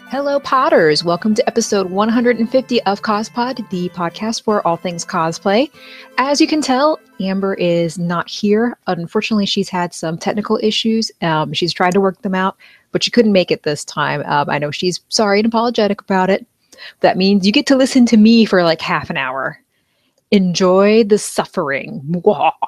Hello, Potters! Welcome to episode 150 of CosPod, the podcast for all things cosplay. As you can tell, Amber is not here. Unfortunately, she's had some technical issues. She's tried to work them out, but she couldn't make it this time. I know she's sorry and apologetic about it. That means you get to listen to me for like half an hour. Enjoy the suffering.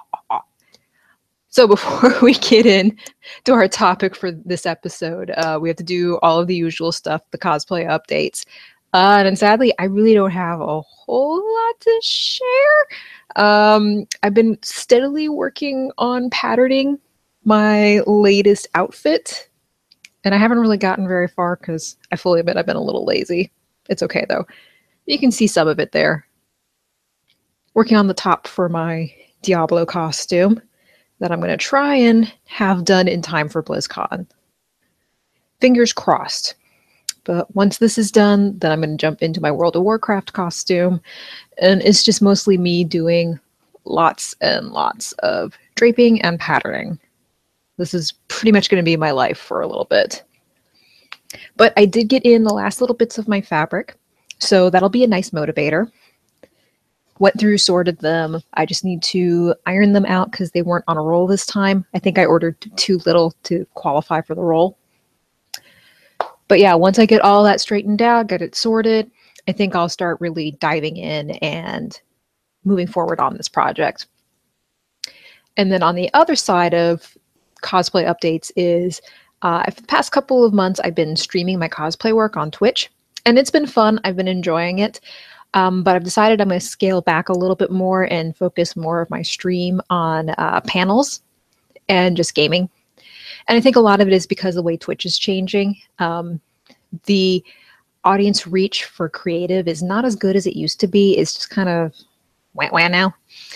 So before we get in to our topic for this episode, we have to do all of the usual stuff, the cosplay updates. And sadly, I really don't have a whole lot to share. I've been steadily working on patterning my latest outfit. And I haven't really gotten very far because I fully admit I've been a little lazy. It's okay, though. You can see some of it there. Working on the top for my Diablo costume that I'm going to try and have done in time for BlizzCon. Fingers crossed. But once this is done, then I'm going to jump into my World of Warcraft costume. And it's just mostly me doing lots and lots of draping and patterning. This is pretty much going to be my life for a little bit. But I did get in the last little bits of my fabric, so that'll be a nice motivator. Went through, sorted them. I just need to iron them out because they weren't on a roll this time. I think I ordered too little to qualify for the roll. But yeah, once I get all that straightened out, get it sorted, I think I'll start really diving in and moving forward on this project. And then on the other side of cosplay updates is, for the past couple of months, I've been streaming my cosplay work on Twitch. And it's been fun. I've been enjoying it. But I've decided I'm going to scale back a little bit more and focus more of my stream on panels and just gaming. And I think a lot of it is because the way Twitch is changing. The audience reach for creative is not as good as it used to be. It's just kind of wah now.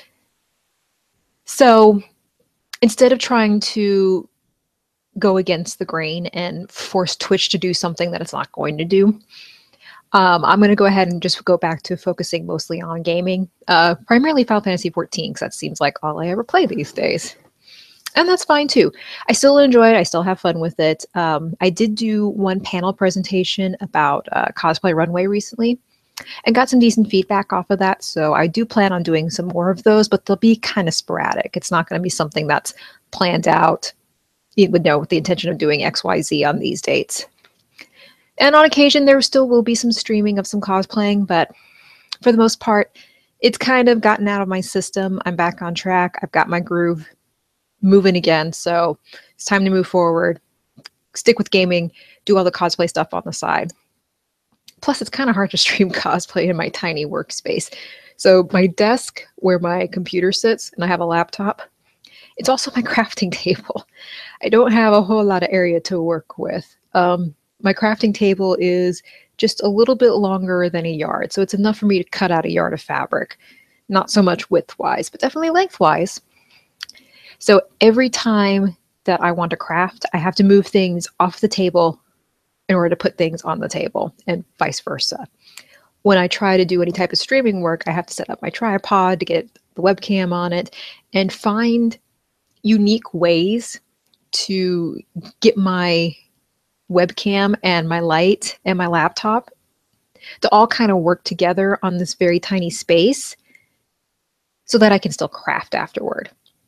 So instead of trying to go against the grain and force Twitch to do something that it's not going to do, I'm going to go ahead and just go back to focusing mostly on gaming, primarily Final Fantasy XIV, because that seems like all I ever play these days. And that's fine too. I still enjoy it. I still have fun with it. I did do one panel presentation about Cosplay Runway recently and got some decent feedback off of that. So I do plan on doing some more of those, but they'll be kind of sporadic. It's not going to be something that's planned out, you would know, with the intention of doing XYZ on these dates. And on occasion, there still will be some streaming of some cosplaying, but for the most part, it's kind of gotten out of my system. I'm back on track. I've got my groove moving again, so it's time to move forward, stick with gaming, do all the cosplay stuff on the side. Plus, it's kind of hard to stream cosplay in my tiny workspace. So my desk, where my computer sits, and I have a laptop, it's also my crafting table. I don't have a whole lot of area to work with. My crafting table is just a little bit longer than a yard, so it's enough for me to cut out a yard of fabric. Not so much width-wise, but definitely length-wise. So every time that I want to craft, I have to move things off the table in order to put things on the table, and vice versa. When I try to do any type of streaming work, I have to set up my tripod to get the webcam on it and find unique ways to get my webcam and my light and my laptop to all kind of work together on this very tiny space so that I can still craft afterward.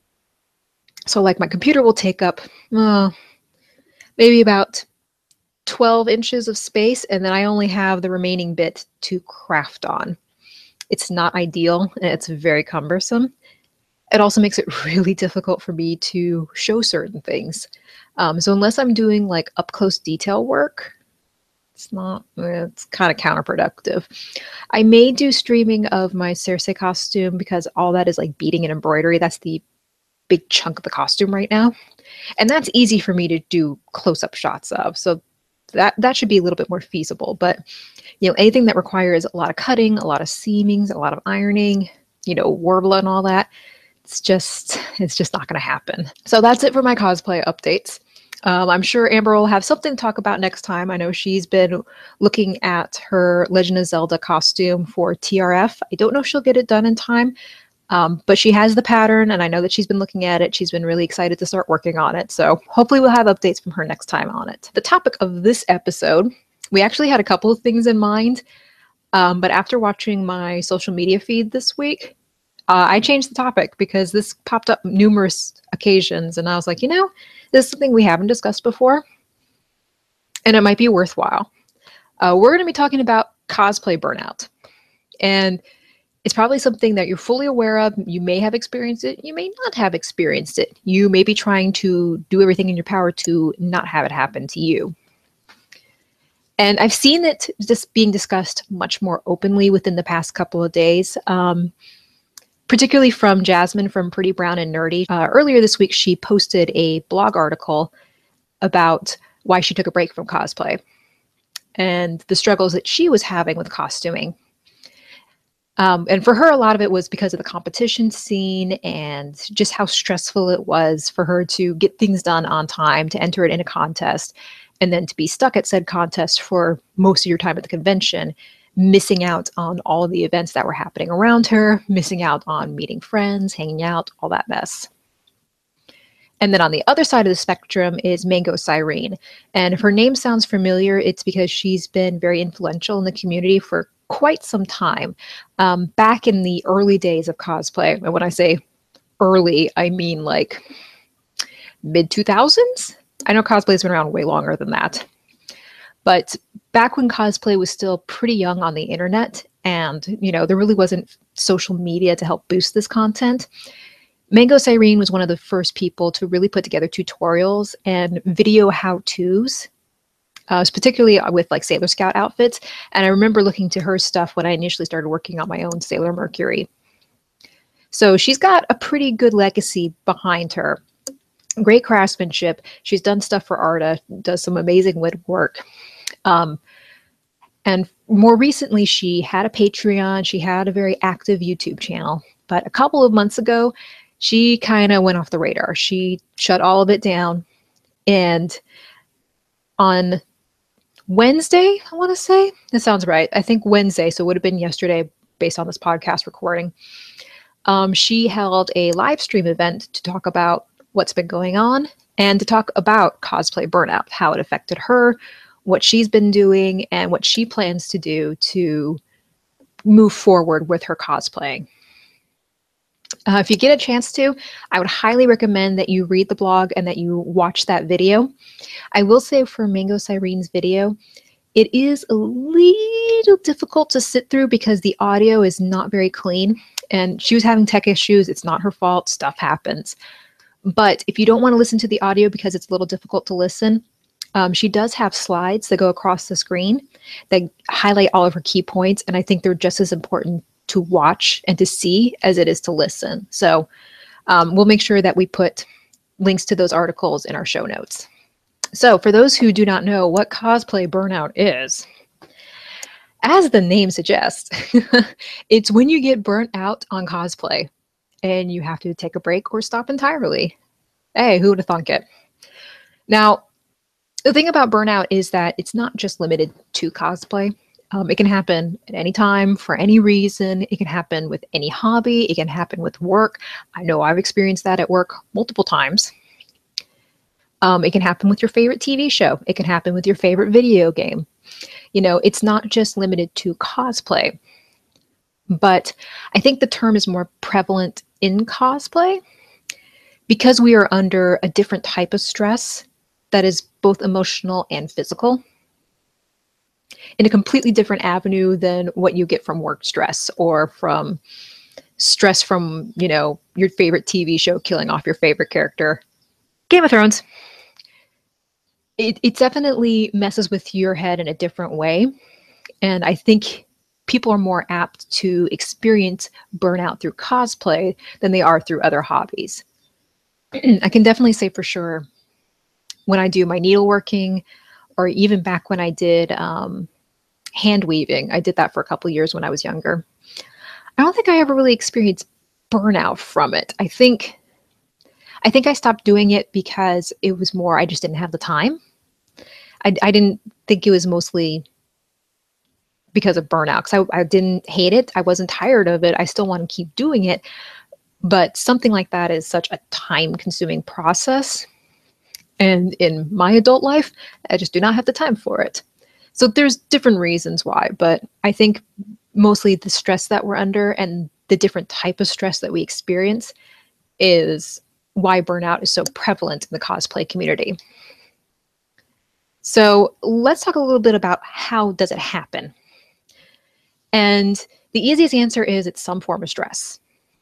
So like my computer will take up maybe about 12 inches of space, and then I only have the remaining bit to craft on. It's not ideal, and it's very cumbersome. It also makes it really difficult for me to show certain things. So unless I'm doing like up close detail work, it's kind of counterproductive. I may do streaming of my Cersei costume because all that is like beading and embroidery. That's the big chunk of the costume right now. And that's easy for me to do close-up shots of. So that should be a little bit more feasible. But you know, anything that requires a lot of cutting, a lot of seamings, a lot of ironing, you know, warble and all that, it's just not going to happen. So that's it for my cosplay updates. I'm sure Amber will have something to talk about next time. I know she's been looking at her Legend of Zelda costume for TRF. I don't know if she'll get it done in time, but she has the pattern, and I know that she's been looking at it. She's been really excited to start working on it. So hopefully we'll have updates from her next time on it. The topic of this episode We actually had a couple of things in mind, but after watching my social media feed this week, I changed the topic because this popped up numerous occasions, and I was like, this is something we haven't discussed before, and it might be worthwhile. We're going to be talking about cosplay burnout, and it's probably something that you're fully aware of. You may have experienced it. You may not have experienced it. You may be trying to do everything in your power to not have it happen to you. And I've seen it just being discussed much more openly within the past couple of days, particularly from Jasmine from Pretty Brown and Nerdy. Earlier this week, she posted a blog article about why she took a break from cosplay and the struggles that she was having with costuming. And for her, a lot of it was because of the competition scene and just how stressful it was for her to get things done on time, to enter it in a contest, and then to be stuck at said contest for most of your time at the convention, missing out on all of the events that were happening around her, missing out on meeting friends, hanging out, all that mess. And then on the other side of the spectrum is Mango Cyrene. And if her name sounds familiar, it's because she's been very influential in the community for quite some time. Back in the early days of cosplay, and when I say early, I mean like mid-2000s. I know cosplay's been around way longer than that. But back when cosplay was still pretty young on the internet, and there really wasn't social media to help boost this content, Mango Cyrene was one of the first people to really put together tutorials and video how-tos, particularly with like Sailor Scout outfits. And I remember looking to her stuff when I initially started working on my own Sailor Mercury. So she's got a pretty good legacy behind her. Great craftsmanship. She's done stuff for Arda, does some amazing woodwork. And more recently, she had a Patreon. She had a very active YouTube channel. But a couple of months ago, she kind of went off the radar. She shut all of it down. And on Wednesday, I want to say, that sounds right. I think Wednesday, so it would have been yesterday based on this podcast recording. She held a live stream event to talk about what's been going on and to talk about cosplay burnout, how it affected her, what she's been doing, and what she plans to do to move forward with her cosplaying. If you get a chance to, I would highly recommend that you read the blog and that you watch that video. I will say for Mango Cyrene's video, it is a little difficult to sit through because the audio is not very clean, and she was having tech issues. It's not her fault. Stuff happens. But if you don't want to listen to the audio because it's a little difficult to listen, she does have slides that go across the screen that highlight all of her key points, and I think they're just as important to watch and to see as it is to listen. So we'll make sure that we put links to those articles in our show notes. So for those who do not know what cosplay burnout is, as the name suggests, it's when you get burnt out on cosplay and you have to take a break or stop entirely. Hey, who would have thunk it? Now, the thing about burnout is that it's not just limited to cosplay. It can happen at any time, for any reason. It can happen with any hobby. It can happen with work. I know I've experienced that at work multiple times. It can happen with your favorite TV show. It can happen with your favorite video game. It's not just limited to cosplay. But I think the term is more prevalent in cosplay because we are under a different type of stress that is both emotional and physical, in a completely different avenue than what you get from work stress or from stress from, your favorite TV show killing off your favorite character. Game of Thrones. It definitely messes with your head in a different way. And I think people are more apt to experience burnout through cosplay than they are through other hobbies. I can definitely say for sure, when I do my needleworking, or even back when I did hand weaving, I did that for a couple of years when I was younger. I don't think I ever really experienced burnout from it. I think I stopped doing it because it was more, I just didn't have the time. I didn't think it was mostly because of burnout, because I didn't hate it. I wasn't tired of it. I still want to keep doing it. But something like that is such a time-consuming process. And in my adult life, I just do not have the time for it. So there's different reasons why, but I think mostly the stress that we're under and the different type of stress that we experience is why burnout is so prevalent in the cosplay community. So let's talk a little bit about how does it happen. And the easiest answer is it's some form of stress.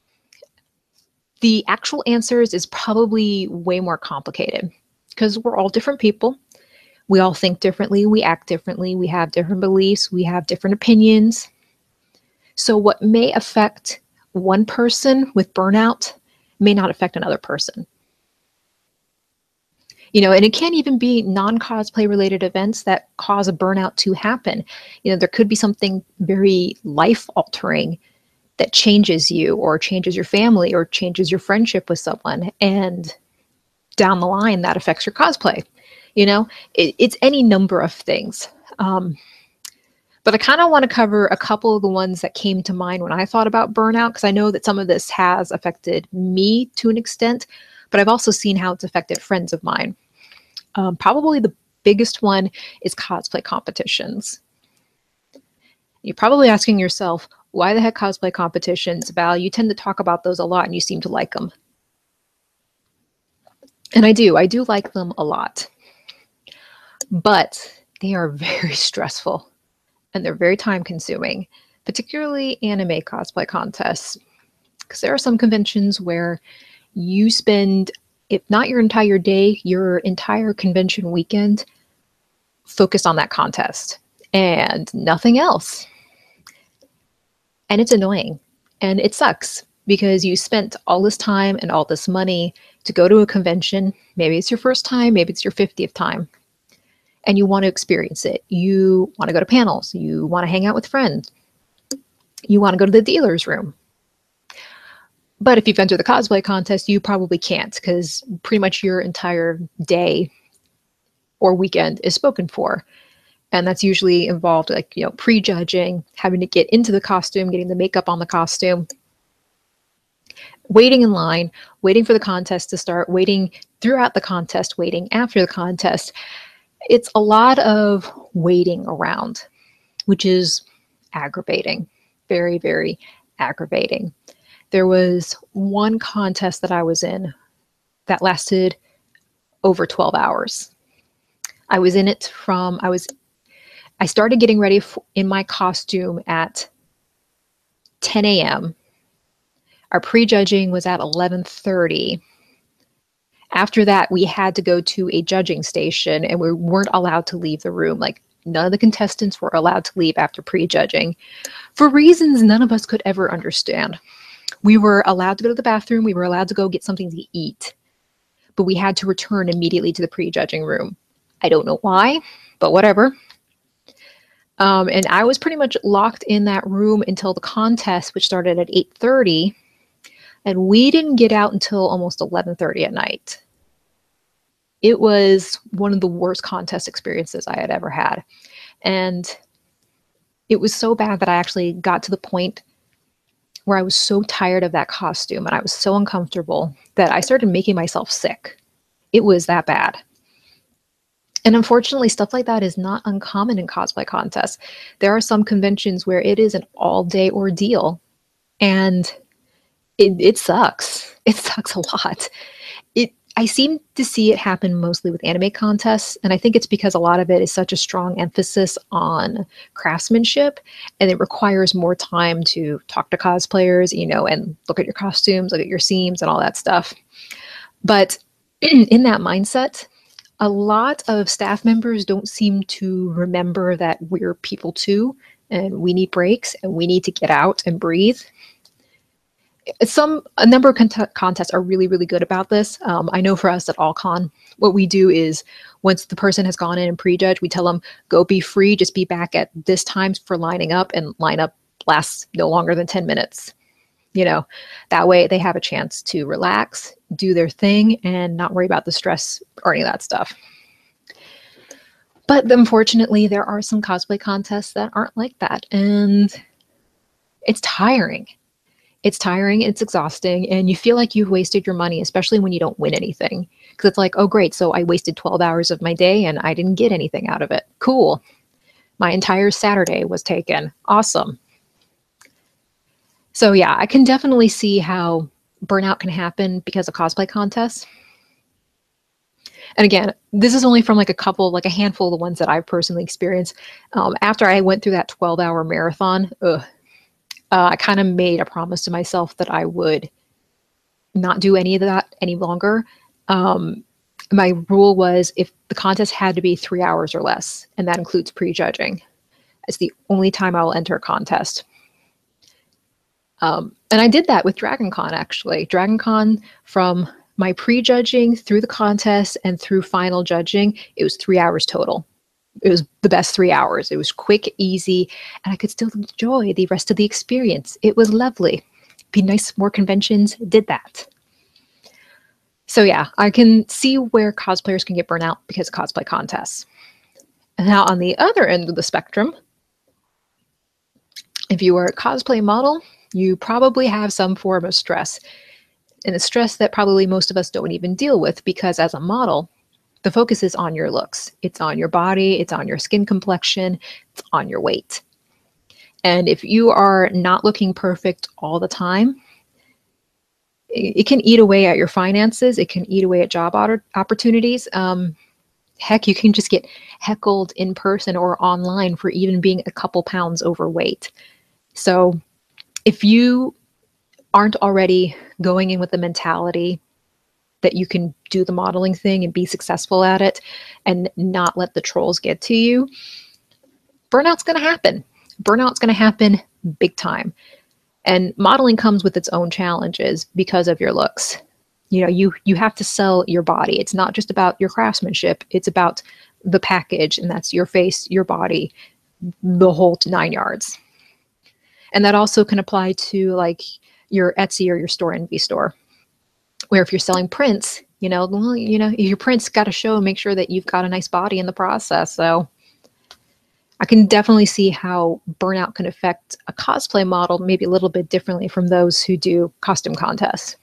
The actual answers is probably way more complicated because we're all different people. We all think differently, we act differently, we have different beliefs, we have different opinions. So what may affect one person with burnout may not affect another person. And it can't even be non-cosplay related events that cause a burnout to happen. There could be something very life altering that changes you or changes your family or changes your friendship with someone. And down the line, that affects your cosplay. It's any number of things. But I kind of want to cover a couple of the ones that came to mind when I thought about burnout, because I know that some of this has affected me to an extent, but I've also seen how it's affected friends of mine. Probably the biggest one is cosplay competitions. You're probably asking yourself, why the heck cosplay competitions, Val? You tend to talk about those a lot and you seem to like them. And I do like them a lot. But they are very stressful and they're very time consuming, particularly anime cosplay contests. Because there are some conventions where you spend, if not your entire day, your entire convention weekend focused on that contest and nothing else. And it's annoying and it sucks because you spent all this time and all this money to go to a convention. Maybe it's your first time, maybe it's your 50th time, and you want to experience it. You want to go to panels, you want to hang out with friends, you want to go to the dealer's room. But if you've entered the cosplay contest, you probably can't because pretty much your entire day or weekend is spoken for. And that's usually involved like, prejudging, having to get into the costume, getting the makeup on the costume, waiting in line, waiting for the contest to start, waiting throughout the contest, waiting after the contest. It's a lot of waiting around, which is aggravating, very, very aggravating. There was one contest that I was in that lasted over 12 hours. I was in it I started getting ready in my costume at 10 a.m. Our prejudging was at 11:30. After that, we had to go to a judging station and we weren't allowed to leave the room. Like none of the contestants were allowed to leave after prejudging for reasons none of us could ever understand. We were allowed to go to the bathroom. We were allowed to go get something to eat, but we had to return immediately to the prejudging room. I don't know why, but whatever. And I was pretty much locked in that room until the contest, which started at 8:30. And we didn't get out until almost 11:30 at night. It was one of the worst contest experiences I had ever had. And it was so bad that I actually got to the point where I was so tired of that costume and I was so uncomfortable that I started making myself sick. It was that bad. And unfortunately, stuff like that is not uncommon in cosplay contests. There are some conventions where it is an all-day ordeal, and it sucks. It sucks a lot. I seem to see it happen mostly with anime contests, and I think it's because a lot of it is such a strong emphasis on craftsmanship, and it requires more time to talk to cosplayers, and look at your costumes, look at your seams, and all that stuff. But in that mindset, a lot of staff members don't seem to remember that we're people too, and we need breaks, and we need to get out and breathe. A number of contests are really, really good about this. I know for us at AllCon, what we do is once the person has gone in and prejudged, we tell them, go be free, just be back at this time for lining up, and line up lasts no longer than 10 minutes. That way they have a chance to relax, do their thing, and not worry about the stress or any of that stuff. But unfortunately, there are some cosplay contests that aren't like that, and it's tiring. It's tiring, it's exhausting, and you feel like you've wasted your money, especially when you don't win anything. Because it's like, oh great, so I wasted 12 hours of my day and I didn't get anything out of it. Cool. My entire Saturday was taken. Awesome. So yeah, I can definitely see how burnout can happen because of cosplay contests. And again, this is only from like a handful of the ones that I've personally experienced. After I went through that 12-hour marathon, I kind of made a promise to myself that I would not do any of that any longer. My rule was if the contest had to be 3 hours or less, and that includes prejudging. It's the only time I will enter a contest. And I did that with Dragon Con, actually. Dragon Con, from my prejudging through the contest and through final judging, it was 3 hours total. It was the best 3 hours. It was quick, easy, and I could still enjoy the rest of the experience. It was lovely. Be nice, more conventions, did that. So yeah, I can see where cosplayers can get burnt out because of cosplay contests. And now on the other end of the spectrum, if you are a cosplay model, you probably have some form of stress. And a stress that probably most of us don't even deal with, because as a model, the focus is on your looks. It's on your body, it's on your skin complexion, it's on your weight. And if you are not looking perfect all the time, it can eat away at your finances. It can eat away at job opportunities. Heck, you can just get heckled in person or online for even being a couple pounds overweight. So if you aren't already going in with the mentality that you can do the modeling thing and be successful at it and not let the trolls get to you, burnout's going to happen. Burnout's going to happen big time. And modeling comes with its own challenges because of your looks. You know, you have to sell your body. It's not just about your craftsmanship. It's about the package, and that's your face, your body, the whole 9 yards. And that also can apply to like your Etsy or your Store Envy store, where if you're selling prints, your prints got to show and make sure that you've got a nice body in the process. So I can definitely see how burnout can affect a cosplay model maybe a little bit differently from those who do costume contests.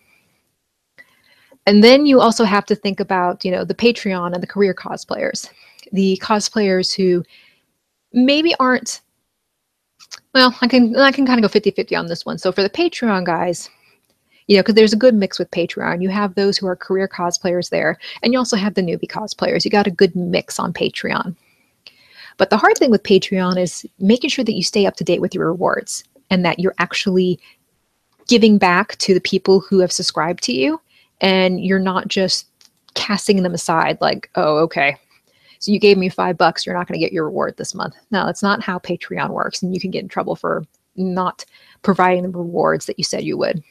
And then you also have to think about, the Patreon and the career cosplayers, the cosplayers who maybe aren't, well, I can kind of go 50-50 on this one. So for the Patreon guys, because there's a good mix with Patreon. You have those who are career cosplayers there, and you also have the newbie cosplayers. You got a good mix on Patreon. But the hard thing with Patreon is making sure that you stay up to date with your rewards and that you're actually giving back to the people who have subscribed to you, and you're not just casting them aside like, oh, okay, so you gave me $5, you're not going to get your reward this month. No, that's not how Patreon works, and you can get in trouble for not providing the rewards that you said you would.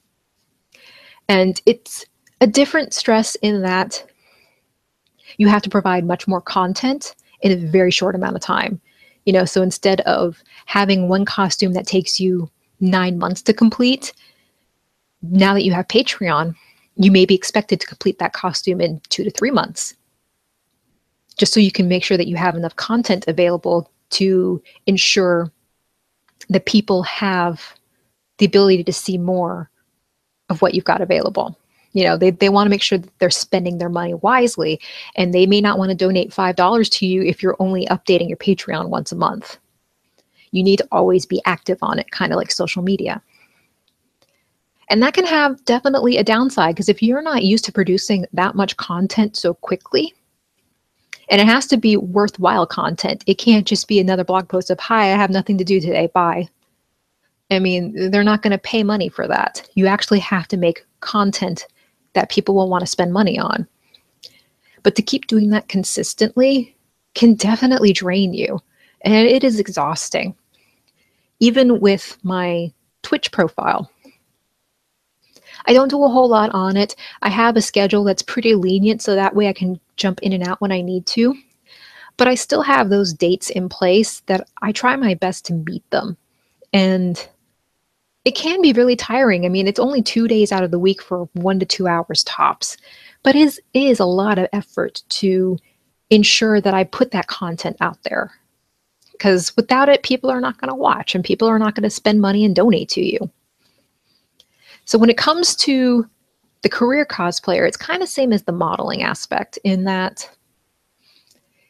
And it's a different stress in that you have to provide much more content in a very short amount of time. So instead of having one costume that takes you 9 months to complete, now that you have Patreon, you may be expected to complete that costume in 2 to 3 months, just so you can make sure that you have enough content available to ensure that people have the ability to see more of what you've got available. They want to make sure that they're spending their money wisely, and they may not want to donate $5 to you if you're only updating your Patreon once a month. You need to always be active on it, kind of like social media. And that can have definitely a downside, because if you're not used to producing that much content so quickly, and it has to be worthwhile content. It can't just be another blog post of, hi, I have nothing to do today, bye. I mean, they're not going to pay money for that. You actually have to make content that people will want to spend money on. But to keep doing that consistently can definitely drain you. And it is exhausting. Even with my Twitch profile, I don't do a whole lot on it. I have a schedule that's pretty lenient, so that way I can jump in and out when I need to. But I still have those dates in place that I try my best to meet them. And it can be really tiring. I mean, it's only 2 days out of the week for 1 to 2 hours tops. But it is a lot of effort to ensure that I put that content out there. Because without it, people are not going to watch, and people are not going to spend money and donate to you. So when it comes to the career cosplayer, it's kind of same as the modeling aspect, in that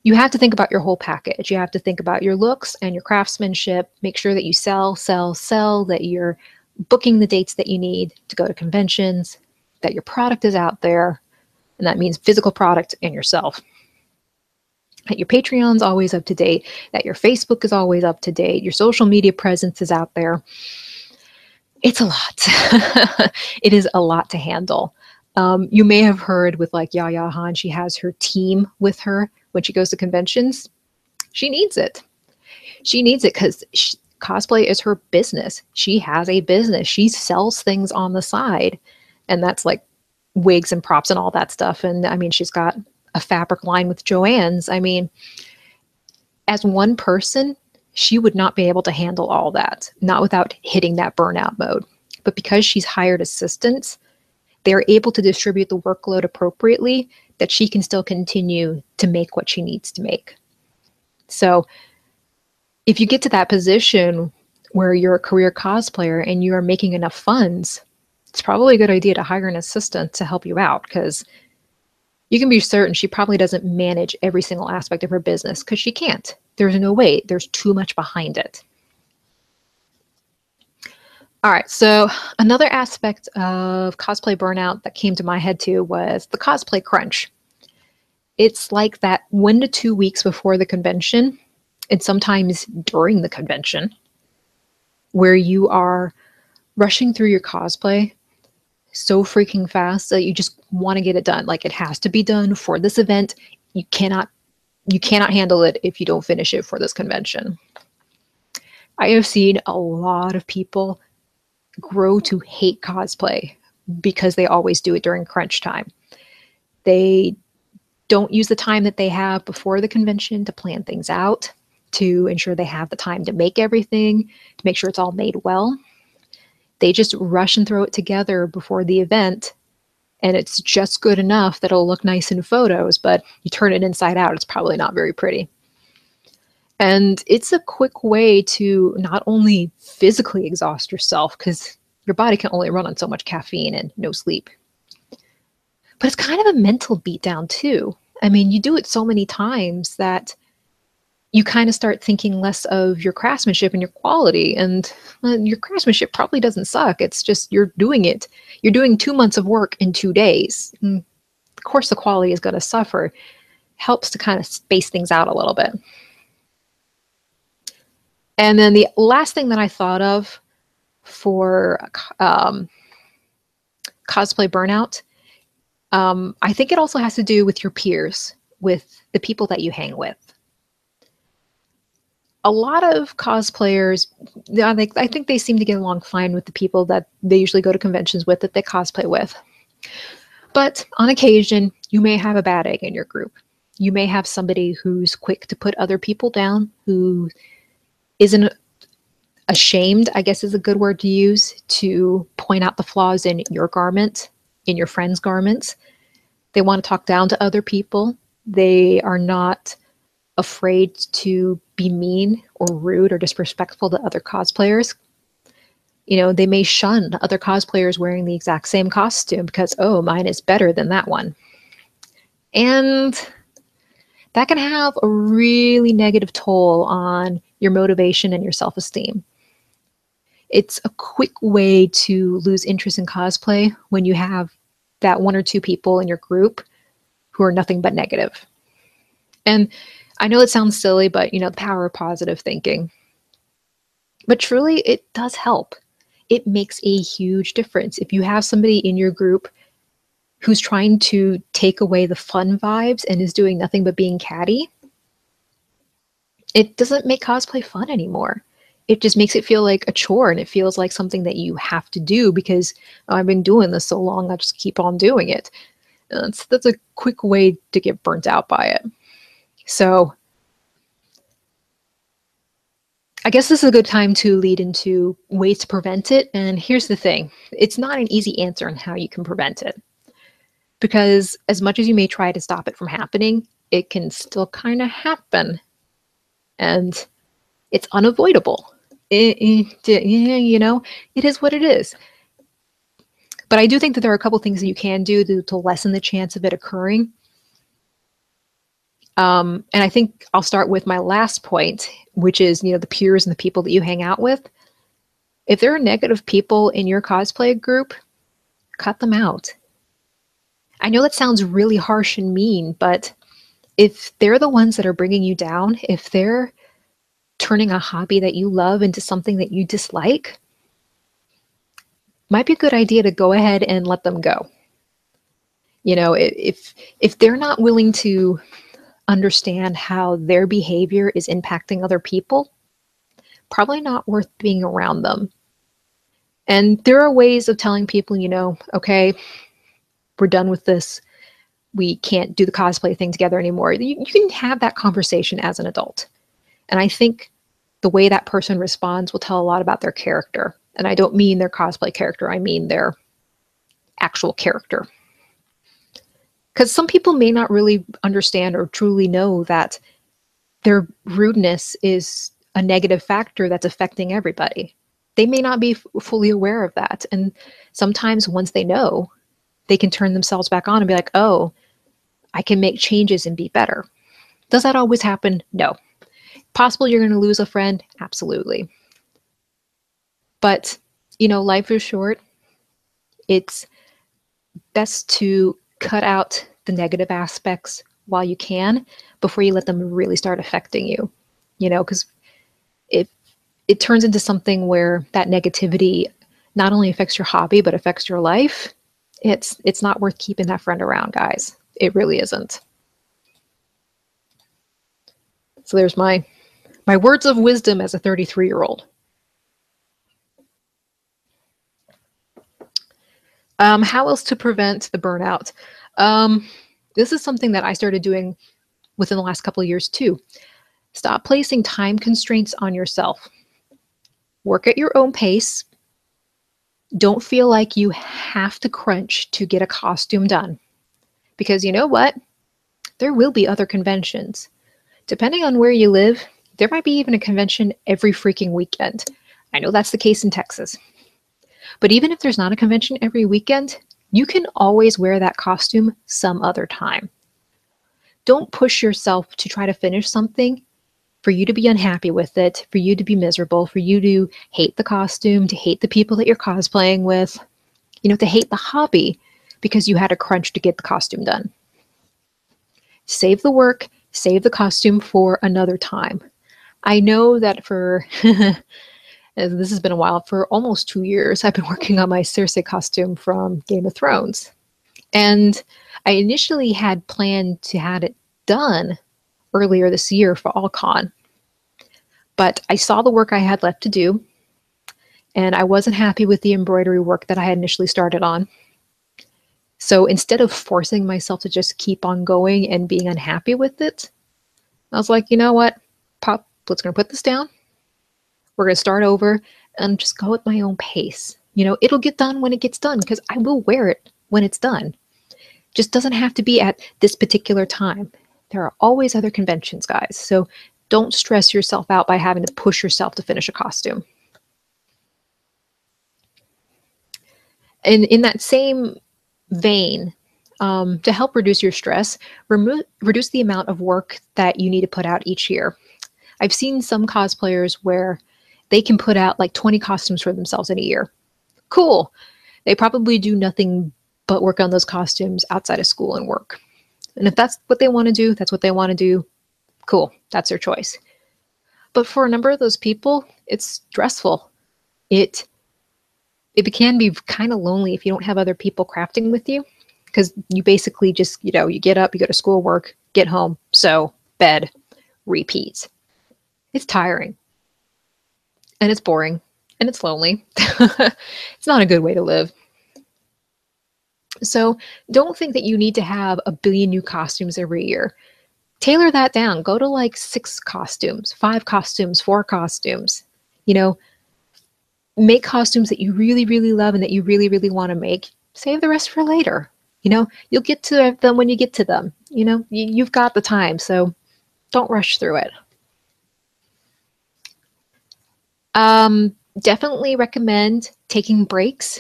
you have to think about your whole package. You have to think about your looks and your craftsmanship, make sure that you sell, that you're booking the dates that you need to go to conventions, that your product is out there, and that means physical product and yourself. That your Patreon's always up to date, that your Facebook is always up to date, your social media presence is out there. It's a lot. It is a lot to handle. You may have heard with like Yaya Han, she has her team with her when she goes to conventions. She needs it. She needs it because cosplay is her business. She has a business. She sells things on the side. And that's like wigs and props and all that stuff. And I mean, she's got a fabric line with Joann's. I mean, as one person, she would not be able to handle all that, not without hitting that burnout mode. But because she's hired assistants, they're able to distribute the workload appropriately that she can still continue to make what she needs to make. So if you get to that position where you're a career cosplayer and you are making enough funds, it's probably a good idea to hire an assistant to help you out, because you can be certain she probably doesn't manage every single aspect of her business, because she can't. There's no way. There's too much behind it. All right, so another aspect of cosplay burnout that came to my head too was the cosplay crunch. It's like that 1 to 2 weeks before the convention, and sometimes during the convention, where you are rushing through your cosplay so freaking fast that you just want to get it done. Like, it has to be done for this event. You cannot handle it if you don't finish it for this convention. I have seen a lot of people grow to hate cosplay because they always do it during crunch time. They don't use the time that they have before the convention to plan things out, to ensure they have the time to make everything, to make sure it's all made well. They just rush and throw it together before the event, and it's just good enough that it'll look nice in photos, but you turn it inside out, it's probably not very pretty. And it's a quick way to not only physically exhaust yourself, because your body can only run on so much caffeine and no sleep, but it's kind of a mental beatdown too. I mean, you do it so many times that you kind of start thinking less of your craftsmanship and your quality, and your craftsmanship probably doesn't suck. It's just you're doing it. You're doing 2 months of work in 2 days. And of course, the quality is going to suffer. Helps to kind of space things out a little bit. And then the last thing that I thought of for cosplay burnout, I think it also has to do with your peers, with the people that you hang with. A lot of cosplayers, I think they seem to get along fine with the people that they usually go to conventions with, that they cosplay with. But on occasion, you may have a bad egg in your group. You may have somebody who's quick to put other people down, who isn't ashamed, I guess is a good word to use, to point out the flaws in your garment, in your friend's garments. They want to talk down to other people. They are not afraid to be mean or rude or disrespectful to other cosplayers. You know, they may shun other cosplayers wearing the exact same costume because, oh, mine is better than that one. And that can have a really negative toll on your motivation and your self-esteem. It's a quick way to lose interest in cosplay when you have that 1 or 2 people in your group who are nothing but negative. And I know it sounds silly, but you know, the power of positive thinking. But truly, it does help. It makes a huge difference. If you have somebody in your group who's trying to take away the fun vibes and is doing nothing but being catty, it doesn't make cosplay fun anymore. It just makes it feel like a chore, and it feels like something that you have to do because, oh, I've been doing this so long, I just keep on doing it. That's a quick way to get burnt out by it. So I guess this is a good time to lead into ways to prevent it. And here's the thing. It's not an easy answer on how you can prevent it. Because as much as you may try to stop it from happening, it can still kind of happen. And it's unavoidable. You know, it is what it is. But I do think that there are a couple things that you can do to lessen the chance of it occurring. And I think I'll start with my last point, which is, the peers and the people that you hang out with. If there are negative people in your cosplay group, cut them out. I know that sounds really harsh and mean, but if they're the ones that are bringing you down, if they're turning a hobby that you love into something that you dislike, might be a good idea to go ahead and let them go. If they're not willing to understand how their behavior is impacting other people, probably not worth being around them. And there are ways of telling people, okay, we're done with this. We can't do the cosplay thing together anymore. You can have that conversation as an adult. And I think the way that person responds will tell a lot about their character. And I don't mean their cosplay character, I mean their actual character. Because some people may not really understand or truly know that their rudeness is a negative factor that's affecting everybody. They may not be fully aware of that. And sometimes once they know, they can turn themselves back on and be like, oh, I can make changes and be better. Does that always happen? No. Possible you're going to lose a friend? Absolutely. But, life is short. It's best to cut out the negative aspects while you can before you let them really start affecting you, because if it turns into something where that negativity not only affects your hobby, but affects your life, it's not worth keeping that friend around, guys. It really isn't. So there's my words of wisdom as a 33-year-old. How else to prevent the burnout? This is something that I started doing within the last couple of years too. Stop placing time constraints on yourself. Work at your own pace. Don't feel like you have to crunch to get a costume done. Because you know what? There will be other conventions. Depending on where you live, there might be even a convention every freaking weekend. I know that's the case in Texas. But even if there's not a convention every weekend, you can always wear that costume some other time. Don't push yourself to try to finish something for you to be unhappy with it, for you to be miserable, for you to hate the costume, to hate the people that you're cosplaying with, to hate the hobby because you had a crunch to get the costume done. Save the work, save the costume for another time. I know that for, this has been a while, for almost 2 years, I've been working on my Cersei costume from Game of Thrones. And I initially had planned to have it done earlier this year for AllCon. But I saw the work I had left to do, and I wasn't happy with the embroidery work that I had initially started on. So instead of forcing myself to just keep on going and being unhappy with it, I was like, you know what, Pop, let's gonna put this down. We're gonna start over and just go at my own pace. It'll get done when it gets done because I will wear it when it's done. Just doesn't have to be at this particular time. There are always other conventions, guys. So don't stress yourself out by having to push yourself to finish a costume. And in that same vein, to help reduce your stress, reduce the amount of work that you need to put out each year. I've seen some cosplayers where they can put out like 20 costumes for themselves in a year. Cool. They probably do nothing but work on those costumes outside of school and work. And if that's what they want to do, that's what they want to do. Cool. That's their choice. But for a number of those people, it's stressful. It can be kind of lonely if you don't have other people crafting with you, because you basically just, you get up, you go to school, work, get home, sew, bed, repeat. It's tiring. And it's boring. And it's lonely. It's not a good way to live. So don't think that you need to have a billion new costumes every year. Tailor that down. Go to like 6 costumes, 5 costumes, 4 costumes. Make costumes that you really, really love and that you really, really want to make. Save the rest for later. You'll get to them when you get to them. You've got the time, so don't rush through it. Definitely recommend taking breaks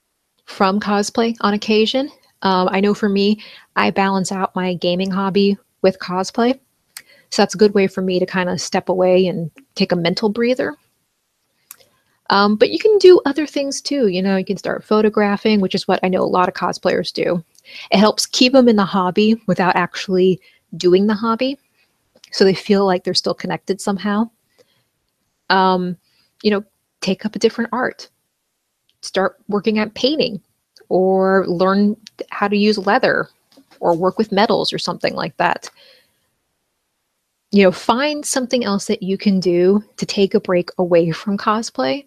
from cosplay on occasion. I know for me, I balance out my gaming hobby with cosplay. So that's a good way for me to kind of step away and take a mental breather. But you can do other things too. You know, you can start photographing, which is what I know a lot of cosplayers do. It helps keep them in the hobby without actually doing the hobby. So they feel like they're still connected somehow. Um, you know, take up a different art. Start working at painting or learn how to use leather or work with metals or something like that. You know, find something else that you can do to take a break away from cosplay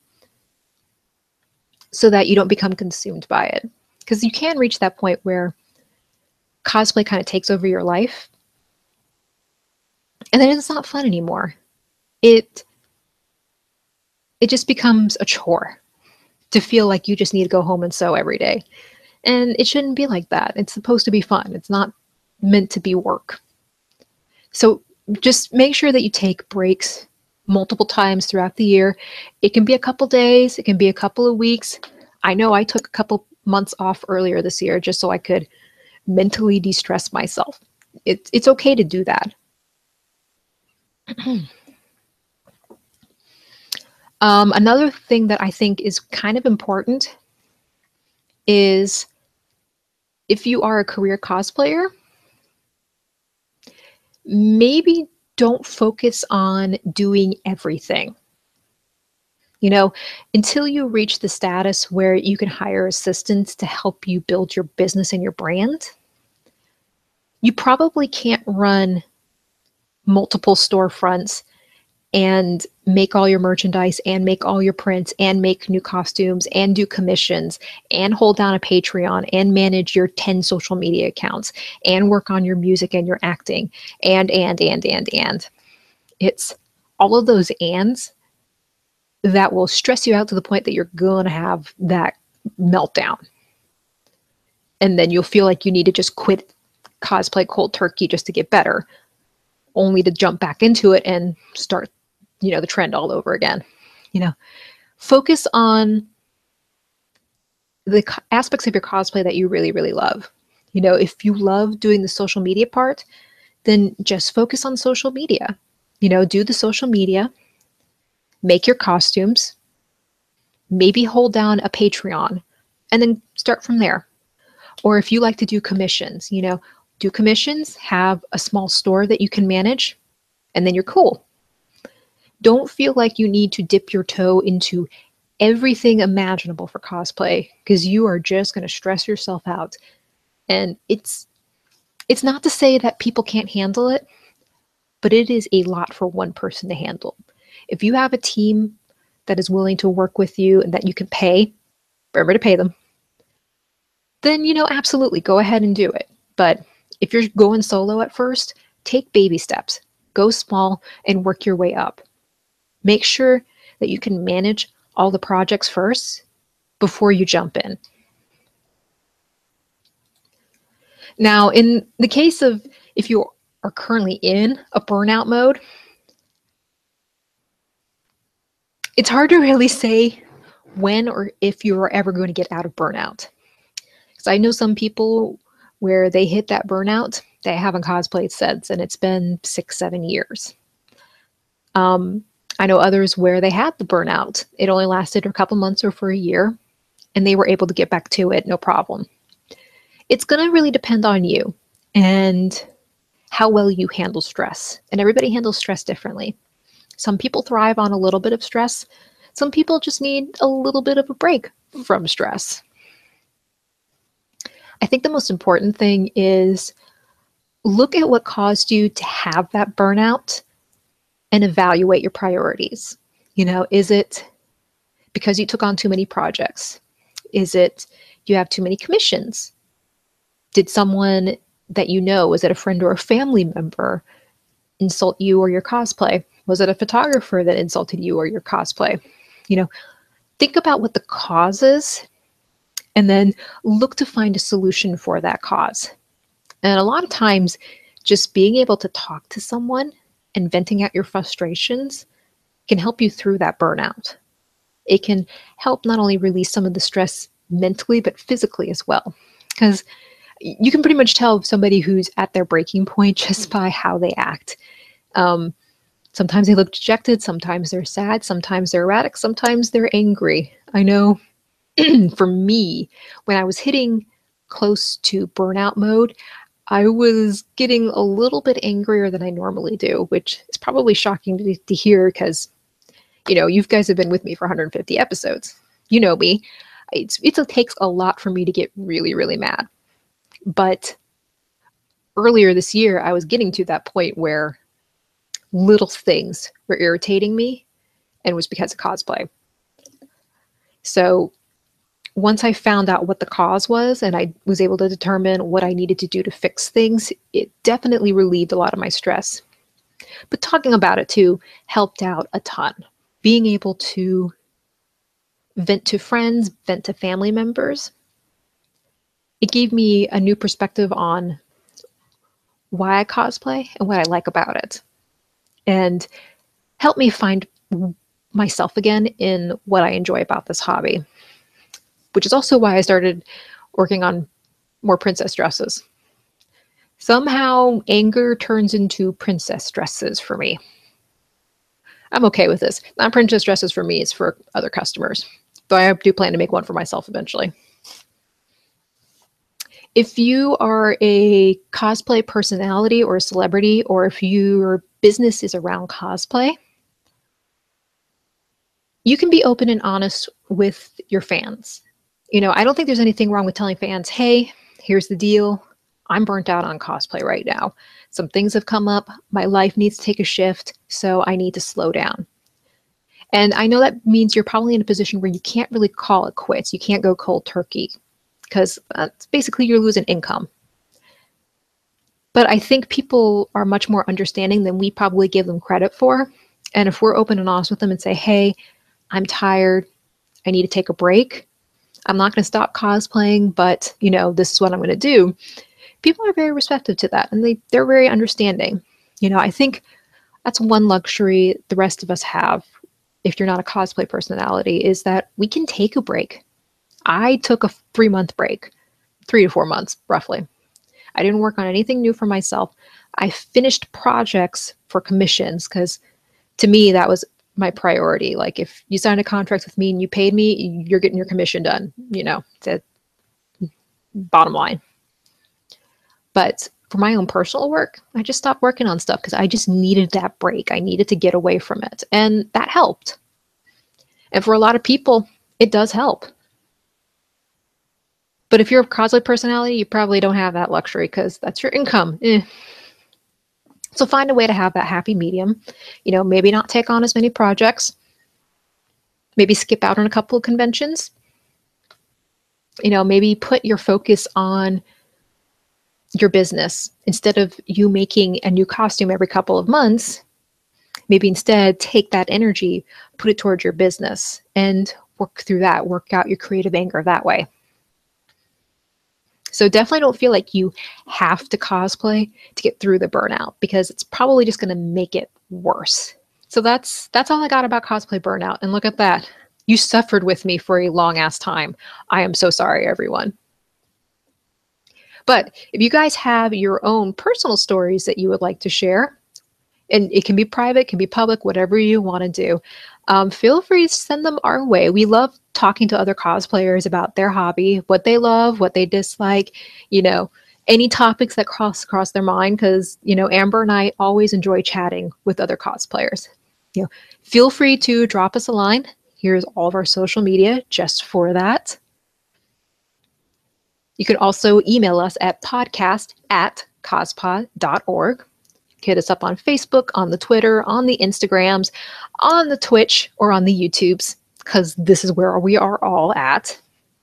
so that you don't become consumed by it. Because you can reach that point where cosplay kind of takes over your life and then it's not fun anymore. It just becomes a chore to feel like you just need to go home and sew every day. And it shouldn't be like that. It's supposed to be fun. It's not meant to be work. So just make sure that you take breaks multiple times throughout the year. It can be a couple days, it can be a couple of weeks. I know I took a couple months off earlier this year just so I could mentally de-stress myself. It's okay to do that. Another thing that I think is kind of important is if you are a career cosplayer, maybe don't focus on doing everything. You know, until you reach the status where you can hire assistants to help you build your business and your brand, you probably can't run multiple storefronts and make all your merchandise and make all your prints and make new costumes and do commissions and hold down a Patreon and manage your 10 social media accounts and work on your music and your acting and. It's all of those ands that will stress you out to the point that you're going to have that meltdown. And then you'll feel like you need to just quit cosplay cold turkey just to get better, only to jump back into it and start, you know, the trend all over again. You know, focus on the aspects of your cosplay that you really, really love. You know, if you love doing the social media part, then just focus on social media. You know, do the social media, make your costumes, maybe hold down a Patreon, and then start from there. Or if you like to do commissions, you know, do commissions, have a small store that you can manage, and then you're cool. Don't feel like you need to dip your toe into everything imaginable for cosplay because you are just going to stress yourself out. And it's not to say that people can't handle it, but it is a lot for one person to handle. If you have a team that is willing to work with you and that you can pay, remember to pay them, then, you know, absolutely go ahead and do it. But if you're going solo at first, take baby steps, go small and work your way up. Make sure that you can manage all the projects first before you jump in. Now, in the case of if you are currently in a burnout mode, it's hard to really say when or if you are ever going to get out of burnout. Because I know some people where they hit that burnout, they haven't cosplayed since, and it's been 6-7 years. I know others where they had the burnout. It only lasted a couple months or for a year, and they were able to get back to it, no problem. It's going to really depend on you and how well you handle stress. And everybody handles stress differently. Some people thrive on a little bit of stress. Some people just need a little bit of a break from stress. I think the most important thing is look at what caused you to have that burnout and evaluate your priorities. You know, is it because you took on too many projects? Is it you have too many commissions? Did someone that you know, was it a friend or a family member, insult you or your cosplay? Was it a photographer that insulted you or your cosplay? You know, think about what the cause is and then look to find a solution for that cause. And a lot of times, just being able to talk to someone and venting out your frustrations can help you through that burnout. It can help not only release some of the stress mentally, but physically as well. Because, you can pretty much tell somebody who's at their breaking point just by how they act. Sometimes they look dejected, sometimes they're sad, sometimes they're erratic, sometimes they're angry. I know for me, when I was hitting close to burnout mode, I was getting a little bit angrier than I normally do, which is probably shocking to hear because, you guys have been with me for 150 episodes. You know me. It takes a lot for me to get really, really mad. But earlier this year, I was getting to that point where little things were irritating me, and it was because of cosplay. So once I found out what the cause was and I was able to determine what I needed to do to fix things, it definitely relieved a lot of my stress. But talking about it too helped out a ton. Being able to vent to friends, vent to family members, it gave me a new perspective on why I cosplay and what I like about it, and helped me find myself again in what I enjoy about this hobby, which is also why I started working on more princess dresses. Somehow anger turns into princess dresses for me. I'm okay with this. Not princess dresses for me, it's for other customers. Though I do plan to make one for myself eventually. If you are a cosplay personality or a celebrity, or if your business is around cosplay, you can be open and honest with your fans. I don't think there's anything wrong with telling fans, hey, here's the deal. I'm burnt out on cosplay right now. Some things have come up. My life needs to take a shift, so I need to slow down. And I know that means you're probably in a position where you can't really call it quits. You can't go cold turkey because basically you're losing income. But I think people are much more understanding than we probably give them credit for. And if we're open and honest with them and say, hey, I'm tired, I need to take a break, I'm not going to stop cosplaying, but this is what I'm going to do. People are very receptive to that, and they're very understanding. I think that's one luxury the rest of us have, if you're not a cosplay personality, is that we can take a break. I took a 3-month break, 3 to 4 months, roughly. I didn't work on anything new for myself. I finished projects for commissions because to me, that was my priority. Like if you signed a contract with me and you paid me, you're getting your commission done, the bottom line. But for my own personal work, I just stopped working on stuff because I just needed that break. I needed to get away from it. And that helped. And for a lot of people, it does help. But if you're a cosplay personality, you probably don't have that luxury because that's your income. So find a way to have that happy medium. Maybe not take on as many projects. Maybe skip out on a couple of conventions. Maybe put your focus on your business. Instead of you making a new costume every couple of months, maybe instead take that energy, put it towards your business and work through that, work out your creative anger that way. So definitely don't feel like you have to cosplay to get through the burnout, because it's probably just going to make it worse. So that's all I got about cosplay burnout. And look at that. You suffered with me for a long ass time. I am so sorry, everyone. But if you guys have your own personal stories that you would like to share, and it can be private, can be public, whatever you want to do, feel free to send them our way. We love talking to other cosplayers about their hobby, what they love, what they dislike, any topics that cross their mind, because, Amber and I always enjoy chatting with other cosplayers. Feel free to drop us a line. Here's all of our social media just for that. You can also email us at podcast@cospod.org. Hit us up on Facebook, on the Twitter, on the Instagrams, on the Twitch, or on the YouTubes, because this is where we are all at.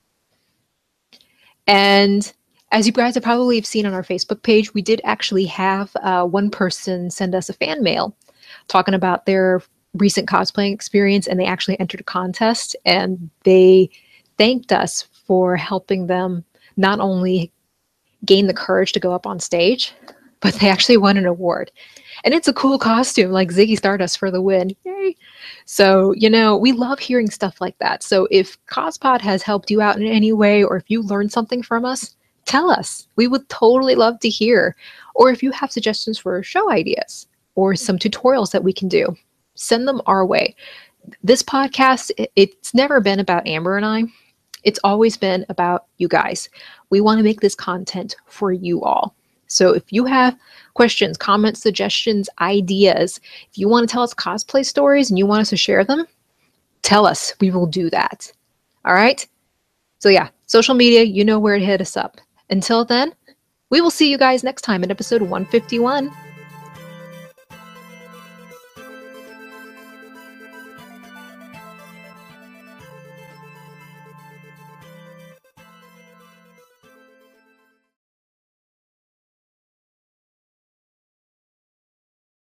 And as you guys have probably seen on our Facebook page, we did actually have one person send us a fan mail talking about their recent cosplaying experience, and they actually entered a contest, and they thanked us for helping them not only gain the courage to go up on stage, but they actually won an award. And it's a cool costume, like Ziggy Stardust for the win. Yay! So, we love hearing stuff like that. So if Cospod has helped you out in any way, or if you learned something from us, tell us. We would totally love to hear. Or if you have suggestions for show ideas or some tutorials that we can do, send them our way. This podcast, it's never been about Amber and I. It's always been about you guys. We want to make this content for you all. So if you have questions, comments, suggestions, ideas, if you want to tell us cosplay stories and you want us to share them, tell us. We will do that. All right? So yeah, social media, you know where to hit us up. Until then, we will see you guys next time in episode 151.